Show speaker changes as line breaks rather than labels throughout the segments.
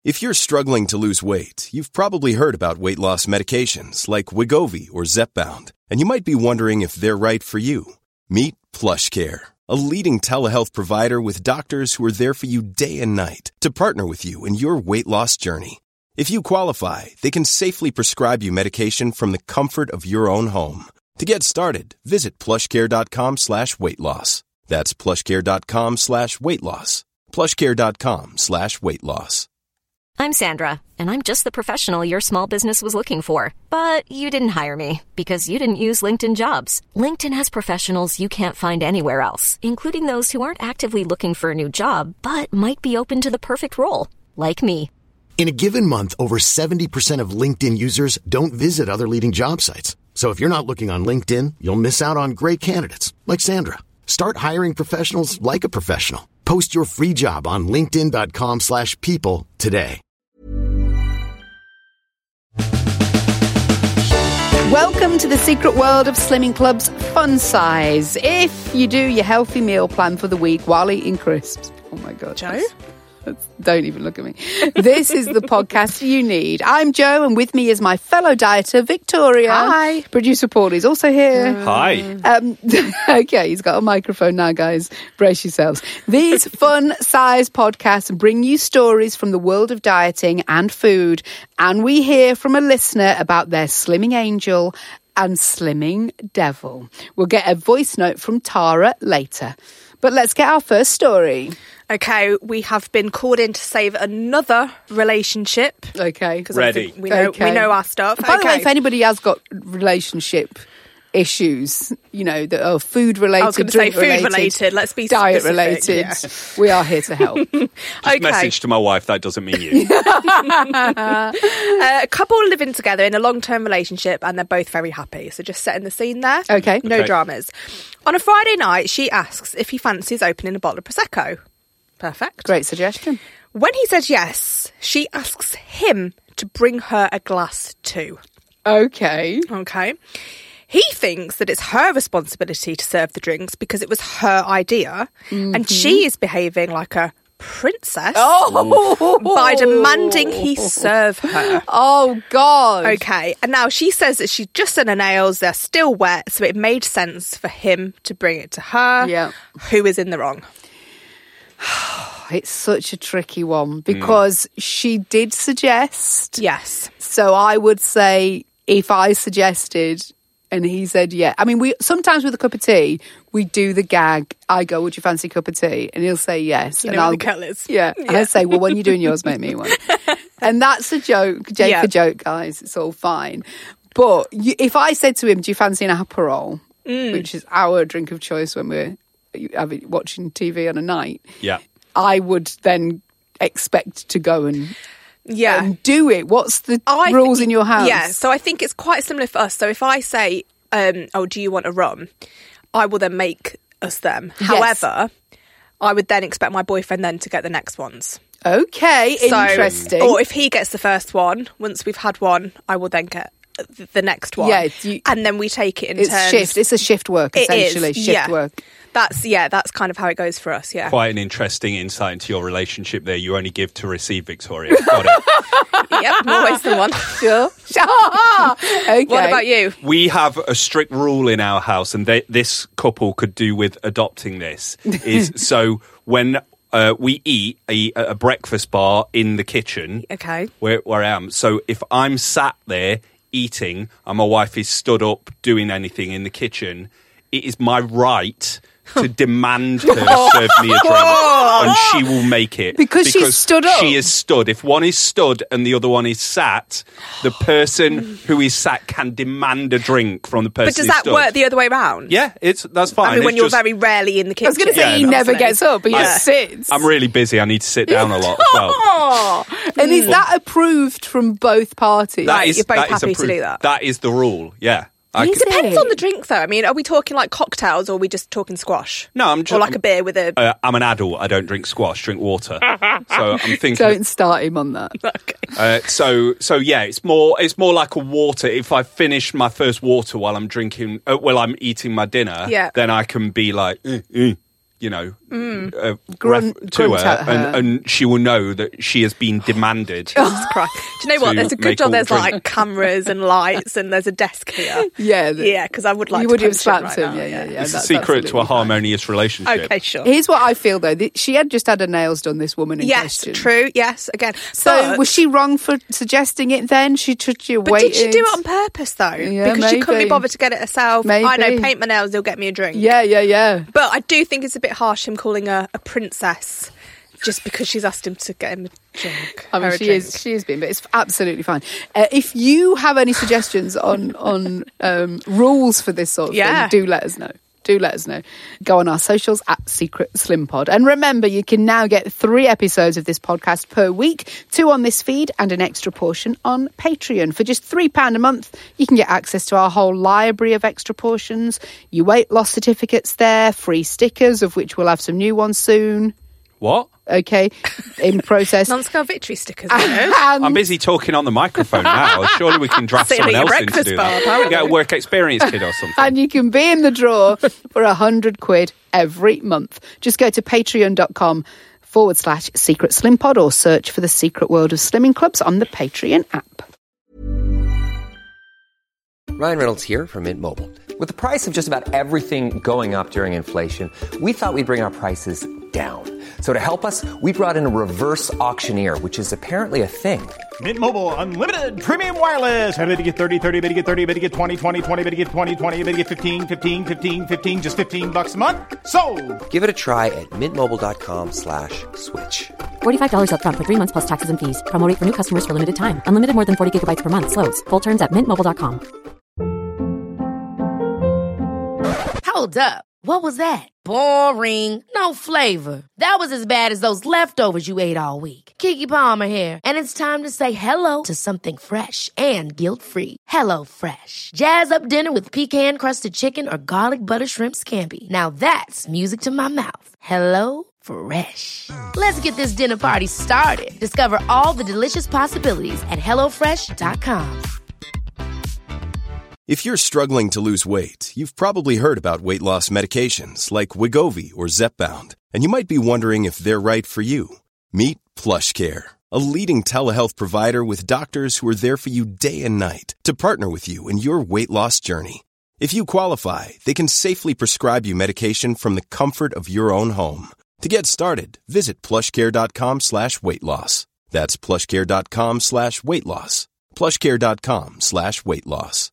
If you're struggling to lose weight, you've probably heard about weight loss medications like Wegovy or Zepbound, and you might be wondering if they're right for you. Meet PlushCare, a leading telehealth provider with doctors who are there for you day and night to partner with you in your weight loss journey. If you qualify, they can safely prescribe you medication from the comfort of your own home. To get started, visit plushcare.com/weightloss. That's plushcare.com/weightloss. plushcare.com/weightloss.
I'm Sandra, and I'm just the professional your small business was looking for. But you didn't hire me because you didn't use LinkedIn Jobs. LinkedIn has professionals you can't find anywhere else, including those who aren't actively looking for a new job, but might be open to the perfect role, like me.
In a given month, over 70% of LinkedIn users don't visit other leading job sites. So if you're not looking on LinkedIn, you'll miss out on great candidates like Sandra. Start hiring professionals like a professional. Post your free job on linkedin.com/people today.
Welcome to the secret world of Slimming Club's Fun Size. If you do your healthy meal plan for the week while eating crisps. Oh my God.
Joe?
Don't even look at me. This is the podcast you need. I'm Joe, and with me is my fellow dieter, Victoria.
Hi.
Producer Paul is also here.
Hi.
Okay, he's got a microphone now, guys. Brace yourselves. These fun-size podcasts bring you stories from the world of dieting and food, and we hear from a listener about their slimming angel and slimming devil. We'll get a voice note from Tara later. But let's get our first story.
Okay, we have been called in to save another relationship.
Okay.
Ready.
We know our stuff.
By the way, if anybody has got relationship issues, you know, that are food related,
I was going to say food related. Let's be
diet
specific.
related.
Yeah.
We are here to help.
Okay.
Message to my wife, that doesn't mean you.
A couple living together in a long-term relationship, and they're both very happy. So just setting the scene there.
Okay.
No dramas. On a Friday night, she asks if he fancies opening a bottle of Prosecco. Perfect.
Great suggestion.
When he says yes, she asks him to bring her a glass too.
Okay.
Okay. He thinks that it's her responsibility to serve the drinks because it was her idea, and she is behaving like a princess by demanding he serve her.
Oh, God.
Okay, and now she says that she's just done her nails, they're still wet, so it made sense for him to bring it to her.
Yeah.
Who is in the wrong?
It's such a tricky one because she did suggest.
Yes.
So I would say if I suggested and he said, yeah. I mean, we sometimes with a cup of tea, we do the gag. I go, would you fancy a cup of tea? And he'll say yes.
You
and
know
I'll,
what the kettle is.
Yeah. And I say, well, when you're doing yours, make me one. And that's a joke. Jake a joke, guys. It's all fine. But if I said to him, do you fancy an Aperol? Which is our drink of choice when we're watching TV on a night.
Yeah.
I would then expect to go and do it. What's the rules in your house?
Yeah, so I think it's quite similar for us. So if I say, do you want a rum? I will then make us them.
Yes.
However, I would then expect my boyfriend then to get the next ones.
Okay, interesting.
Or if he gets the first one, once we've had one, I will then get the next one.
Yeah,
and then we take it in
it's
turns.
shift. It's a shift work, essentially. Shift work.
That's kind of how it goes for us, yeah.
Quite an interesting insight into your relationship there. You only give to receive, Victoria. Got it.
Yep, more ways than one.
Sure. Okay.
What about you?
We have a strict rule in our house, and this couple could do with adopting this, is so when we eat a breakfast bar in the kitchen,
okay,
where I am. So if I'm sat there eating and my wife is stood up doing anything in the kitchen, it is my right to demand her serve me a drink, and she will make it.
Because she's stood up?
She is stood. If one is stood and the other one is sat, the person who is sat can demand a drink from the person
But does
who's
that
stood.
work the other way around?
Yeah, that's fine.
I mean, when
It's
you're
just-
very rarely in the kitchen.
I was going to say he never gets up. He just sits.
I'm really busy. I need to sit down a lot as well.
And is that approved from both parties?
That is,
you're both
that is
happy to
approved.
do that.
That is the rule, yeah.
Is
It depends on the drink, though. I mean, are we talking like cocktails or are we just talking squash?
No, I'm just...
Or like a beer with a...
I'm an adult. I don't drink squash, drink water. So I'm thinking...
Don't start him on that.
Okay.
So yeah, it's more like a water. If I finish my first water while I'm drinking, while I'm eating my dinner, then I can be like, you know,
Grunt
to
at
her,
her.
and she will know that she has been demanded.
Jesus Christ. Do you know what?
to
There's a good
make
job
all
there's
drink.
like cameras and lights and there's a desk here.
Yeah.
Yeah, because I would like
You
to
would have
punch
slapped
him
him.
right now.
Yeah.
It's the
that's
secret to a
absolutely fine.
harmonious relationship.
Okay, sure.
Here's what I feel though. She had just had her nails done, this woman in
Yes,
question.
true. Yes, again.
So
But-
was she wrong for suggesting it then? She
But
waited.
did she do it on purpose though?
Yeah,
because she couldn't be
maybe.
bothered to get it herself. I know,
Maybe.
paint my nails, they'll get me a drink.
Yeah.
But I do think it's a bit harsh him calling her a princess just because she's asked him to get him a drink.
I mean,
Her a
she
drink.
is being, but it's absolutely fine. If you have any suggestions on rules for this sort of
Yeah.
thing, do let us know. Go on our socials at Secret Slim Pod. And remember, you can now get 3 episodes of this podcast per week, 2 on this feed and an extra portion on Patreon. For just £3 a month, you can get access to our whole library of extra portions, your weight loss certificates there, free stickers, of which we'll have some new ones soon.
What?
Okay, in process.
Non-scale victory stickers, you know?
And-
I'm busy talking on the microphone now. Surely we can draft
Sitting
someone
at your
else in to
breakfast
do
bar,
that.
apparently.
Get a work experience kid or something.
And you can be in the draw for £100 every month. Just go to patreon.com/Secret Slim Pod or search for the Secret World of Slimming Clubs on the Patreon app.
Ryan Reynolds here from Mint Mobile. With the price of just about everything going up during inflation, we thought we'd bring our prices down. So to help us, we brought in a reverse auctioneer, which is apparently a thing.
Mint Mobile Unlimited Premium Wireless. How to get 30, 30, bit to get 30, bit to get 20, 20, 20, bit to get 20, 20, bit to get 15, 15, 15, 15, just $15 a month? Sold!
Give it a try at mintmobile.com/switch.
$45 up front for 3 months plus taxes and fees. Promo rate for new customers for limited time. Unlimited more than 40 gigabytes per month. Slows full terms at mintmobile.com.
Hold up. What was that? Boring. No flavor. That was as bad as those leftovers you ate all week. Keke Palmer here. And it's time to say hello to something fresh and guilt-free. Hello Fresh. Jazz up dinner with pecan-crusted chicken or garlic butter shrimp scampi. Now that's music to my mouth. Hello Fresh. Let's get this dinner party started. Discover all the delicious possibilities at hellofresh.com.
If you're struggling to lose weight, you've probably heard about weight loss medications like Wegovy or Zepbound, and you might be wondering if they're right for you. Meet PlushCare, a leading telehealth provider with doctors who are there for you day and night to partner with you in your weight loss journey. If you qualify, they can safely prescribe you medication from the comfort of your own home. To get started, visit plushcare.com/weightloss. That's plushcare.com/weightloss. plushcare.com/weightloss.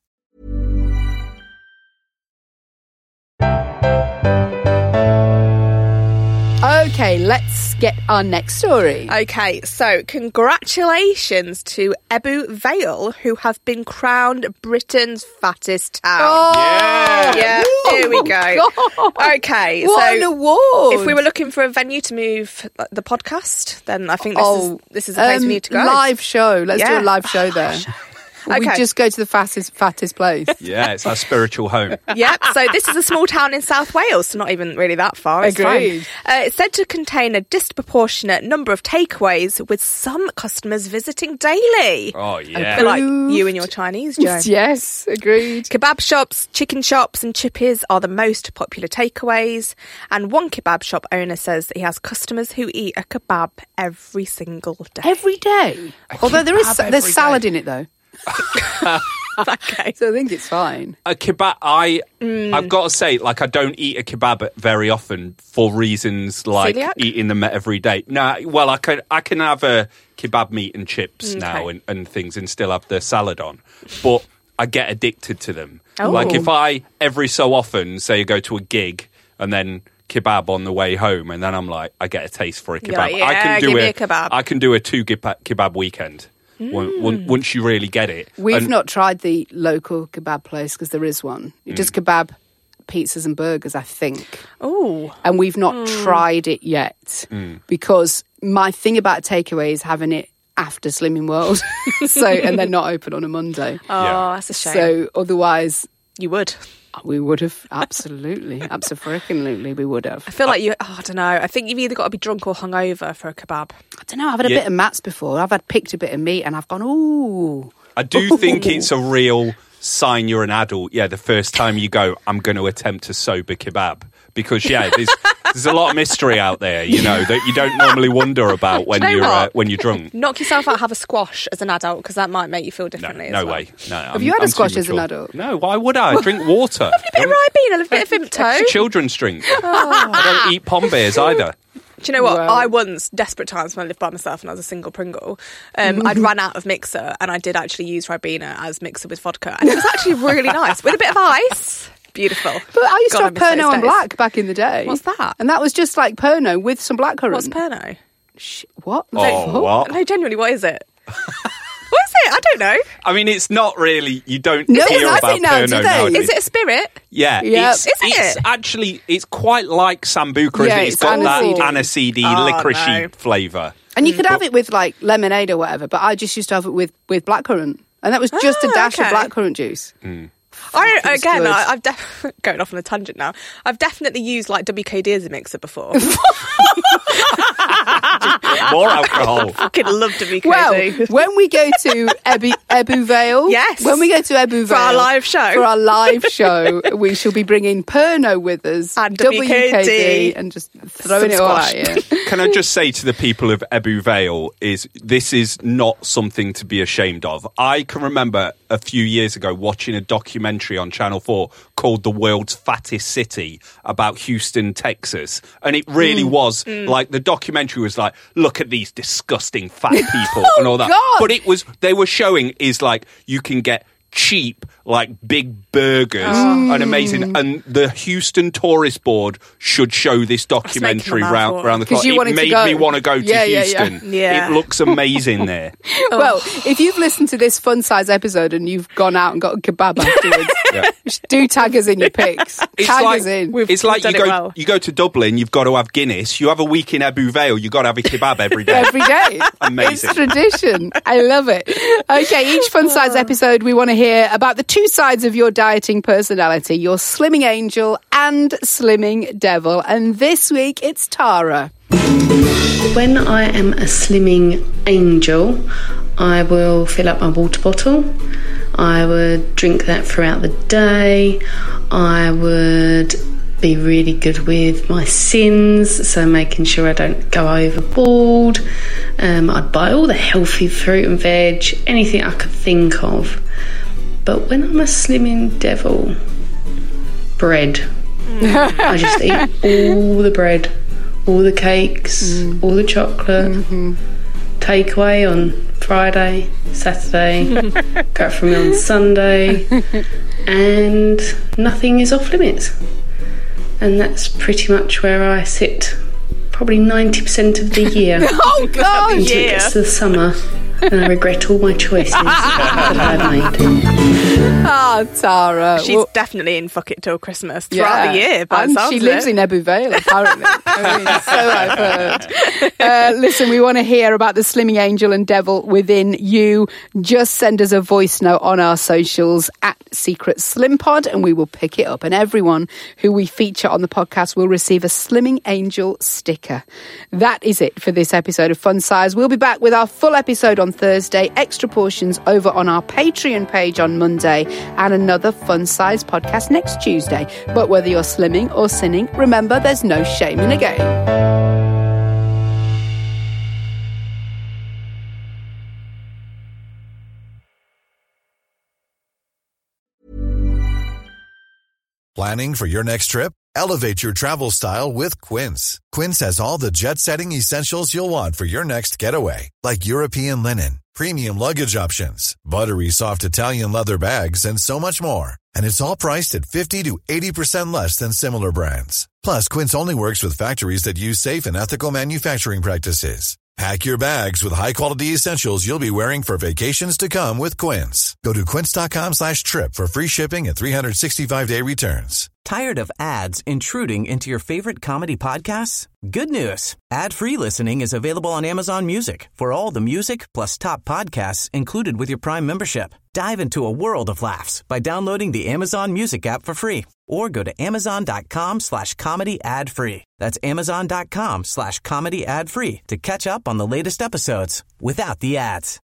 Okay, let's get our next story.
Okay, so congratulations to Ebbw Vale, who have been crowned Britain's fattest town. Yeah, here we go. Okay,
What
so
an award!
if we were looking for a venue to move the podcast, then I think this is the place we need to go.
Live show. Let's do
Yeah.
a live show there. We
Okay.
just go to the fattest place.
Yeah, it's our spiritual home.
Yep, so this is a small town in South Wales, so not even really that far. It's
Agreed.
fine. It's said to contain a disproportionate number of takeaways, with some customers visiting daily.
Oh,
A
yeah.
bit like you and your Chinese, Joe.
Yes, agreed.
Kebab shops, chicken shops and chippies are the most popular takeaways, and one kebab shop owner says that he has customers who eat a kebab every single day.
Every day. Although there's
every
salad
day.
in it though.
Okay.
So I think it's fine.
A kebab, I've got to say, like, I don't eat a kebab very often for reasons like
Celiac?
eating them every day. No, well, I can have a kebab meat and chips now
Okay.
and things and still have the salad on, but I get addicted to them.
Oh.
Like if I every so often say I go to a gig and then kebab on the way home, and then I'm like, I get a taste for a kebab.
You're like,
I
yeah,
can do
give me a kebab.
I can do a 2 kebab weekend. Once you really get it.
We've
And-
not tried the local kebab place because there is one. It does kebab, pizzas and burgers, I think.
Oh,
And we've not tried it yet because my thing about takeaway is having it after Slimming World. And they're not open on a Monday.
Yeah.
that's a shame.
So otherwise
you would.
we would have absolutely we would have.
I feel like I don't know. I think you've either got to be drunk or hungover for a kebab.
I don't know, I've had a
Yeah.
bit of mats before. I've had picked a bit of meat and I've gone, ooh.
I do think it's a real sign you're an adult. Yeah, the first time you go, I'm going to attempt a sober kebab. Because, yeah, There's a lot of mystery out there, that you don't normally wonder about when you're drunk.
Knock yourself out, have a squash as an adult, because that might make you feel differently.
No way. No,
have you had a squash as an adult?
No, why would I? I drink water.
A bit of Ribena, a bit of Vimto.
It's a children's drink. I don't eat pom bears either.
Do you know what? I once, desperate times when I lived by myself and I was a single Pringle, I'd run out of mixer and I did actually use Ribena as mixer with vodka. And it was actually really nice. With a bit of ice. Beautiful.
But I used to have Pernod and Black back in the day.
What's that?
And that was just like Pernod with some blackcurrant.
What's Pernod?
What?
What?
No, genuinely, what is it? What is it? I don't know.
I mean, it's not really. You don't
hear
about Pernod nowadays.
Is it a spirit?
Yeah. It's actually, it's quite like Sambuca.
Yeah,
it's got that aniseedy, licoricey flavour.
And you could have it with like lemonade or whatever, but I just used to have it with blackcurrant. And that was just a dash of blackcurrant juice.
I've going off on a tangent now. I've definitely used like WKD as a mixer before.
More alcohol.
I fucking love WKD.
Well, when we go to Ebbw Vale,
yes,
when we go to Ebbw Vale
for our live show,
we shall be bringing Pernod with us
and WKD
and just throwing it all at you.
Can I just say to the people of Ebbw Vale, this is not something to be ashamed of. I can remember a few years ago watching a documentary on Channel 4 called The World's Fattest City about Houston, Texas. And it really was like, the documentary was like, look at these disgusting fat people and all that.
God.
But they were showing is like, you can get cheap, like big burgers and amazing. And the Houston Tourist Board should show this documentary round the clock. It made me want to go to Houston.
Yeah.
It looks amazing there.
Well, if you've listened to this fun size episode and you've gone out and got a kebab afterwards, do tag us in your pics. Tag us in.
It's like you go to Dublin, you've got to have Guinness. You have a week in Ebbw Vale, you've got to have a kebab every day.
Every day.
Amazing.
It's tradition. I love it. Okay, each fun size episode we want to hear about the two sides of your dieting personality, your slimming angel and slimming devil. And this week it's Tara.
When I am a slimming angel, I will fill up my water bottle. I would drink that throughout the day. I would be really good with my sins, so making sure I don't go overboard. I'd buy all the healthy fruit and veg, anything I could think of. But when I'm a slimming devil, bread. I just eat all the bread, all the cakes, all the chocolate, takeaway on Friday, Saturday, go for me on Sunday, and nothing is off limits. And that's pretty much where I sit probably 90% of the year.
Oh, God!
Until it gets to the summer and I regret all my choices that I've made.
Ah, Tara.
She's definitely in Fuck It Till Christmas throughout the year.
And she lives in Ebbw Vale, apparently. I mean, so I've heard. Listen, we want to hear about the slimming angel and devil within you. Just send us a voice note on our socials at Secret Slim Pod and we will pick it up. And everyone who we feature on the podcast will receive a Slimming Angel sticker. That is it for this episode of Fun Size. We'll be back with our full episode on Thursday, extra portions over on our Patreon page on Monday, and another Fun Size podcast next Tuesday. But whether you're slimming or sinning, remember there's no shame in a game.
Planning for your next trip? Elevate your travel style with Quince. Quince has all the jet-setting essentials you'll want for your next getaway, like European linen, premium luggage options, buttery soft Italian leather bags, and so much more. And it's all priced at 50 to 80% less than similar brands. Plus, Quince only works with factories that use safe and ethical manufacturing practices. Pack your bags with high-quality essentials you'll be wearing for vacations to come with Quince. Go to quince.com/trip for free shipping and 365-day returns.
Tired of ads intruding into your favorite comedy podcasts? Good news. Ad-free listening is available on Amazon Music for all the music plus top podcasts included with your Prime membership. Dive into a world of laughs by downloading the Amazon Music app for free or go to amazon.com/comedy ad-free. That's amazon.com/comedy ad-free to catch up on the latest episodes without the ads.